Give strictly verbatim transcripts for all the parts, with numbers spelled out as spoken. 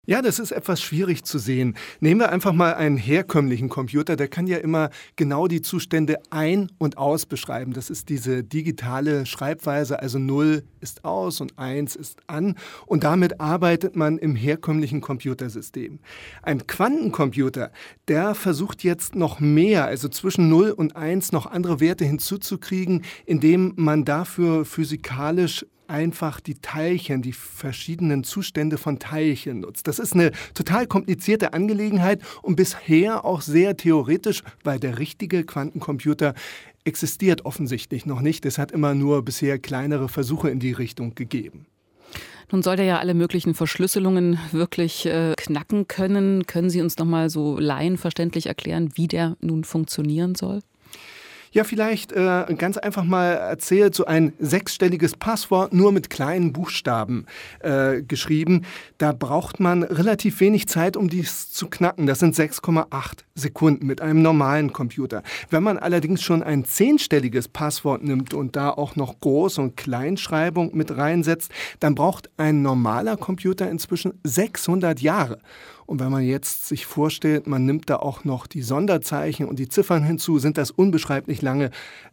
Ja, das ist etwas schwierig zu sehen. Nehmen wir einfach mal einen herkömmlichen Computer, der kann ja immer genau die Zustände ein und aus beschreiben. Das ist diese digitale Schreibweise, also null ist aus und eins ist an. Und damit arbeitet man im herkömmlichen Computersystem. Ein Quantencomputer, der versucht jetzt noch mehr, also zwischen null und eins noch andere Werte hinzuzukriegen, indem man dafür physikalisch einfach die Teilchen, die verschiedenen Zustände von Teilchen nutzt. Das ist eine total komplizierte Angelegenheit und bisher auch sehr theoretisch, weil der richtige Quantencomputer existiert offensichtlich noch nicht. Es hat immer nur bisher kleinere Versuche in die Richtung gegeben. Nun soll der ja alle möglichen Verschlüsselungen wirklich äh, knacken können. Können Sie uns noch mal so laienverständlich erklären, wie der nun funktionieren soll? Ja, vielleicht äh, ganz einfach mal erzählt, so ein sechsstelliges Passwort nur mit kleinen Buchstaben äh, geschrieben. Da braucht man relativ wenig Zeit, um dies zu knacken. Das sind sechs Komma acht Sekunden mit einem normalen Computer. Wenn man allerdings schon ein zehnstelliges Passwort nimmt und da auch noch Groß- und Kleinschreibung mit reinsetzt, dann braucht ein normaler Computer inzwischen sechshundert Jahre. Und wenn man jetzt sich vorstellt, man nimmt da auch noch die Sonderzeichen und die Ziffern hinzu, sind das unbeschreiblich lange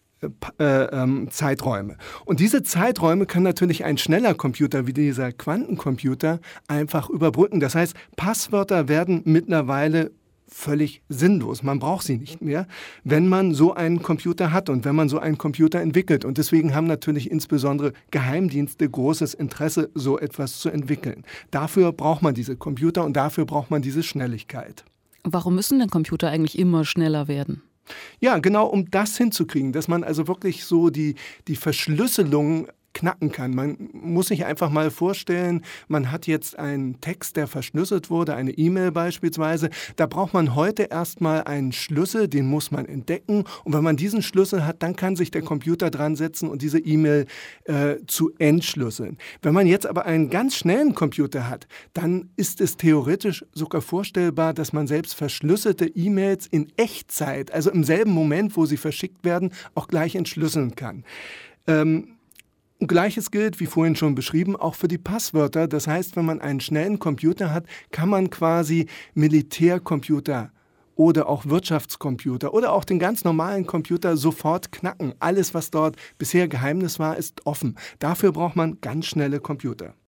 äh, äh, Zeiträume. Und diese Zeiträume kann natürlich ein schneller Computer wie dieser Quantencomputer einfach überbrücken. Das heißt, Passwörter werden mittlerweile völlig sinnlos. Man braucht sie nicht mehr, wenn man so einen Computer hat und wenn man so einen Computer entwickelt. Und deswegen haben natürlich insbesondere Geheimdienste großes Interesse, so etwas zu entwickeln. Dafür braucht man diese Computer und dafür braucht man diese Schnelligkeit. Warum müssen denn Computer eigentlich immer schneller werden? Ja, genau um das hinzukriegen, dass man also wirklich so die, die Verschlüsselung knacken kann. Man muss sich einfach mal vorstellen, man hat jetzt einen Text, der verschlüsselt wurde, eine E-Mail beispielsweise. Da braucht man heute erstmal einen Schlüssel, den muss man entdecken. Und wenn man diesen Schlüssel hat, dann kann sich der Computer dran setzen und diese E-Mail äh, zu entschlüsseln. Wenn man jetzt aber einen ganz schnellen Computer hat, dann ist es theoretisch sogar vorstellbar, dass man selbst verschlüsselte E-Mails in Echtzeit, also im selben Moment, wo sie verschickt werden, auch gleich entschlüsseln kann. Ähm, Gleiches gilt, wie vorhin schon beschrieben, auch für die Passwörter. Das heißt, wenn man einen schnellen Computer hat, kann man quasi Militärcomputer oder auch Wirtschaftscomputer oder auch den ganz normalen Computer sofort knacken. Alles, was dort bisher Geheimnis war, ist offen. Dafür braucht man ganz schnelle Computer.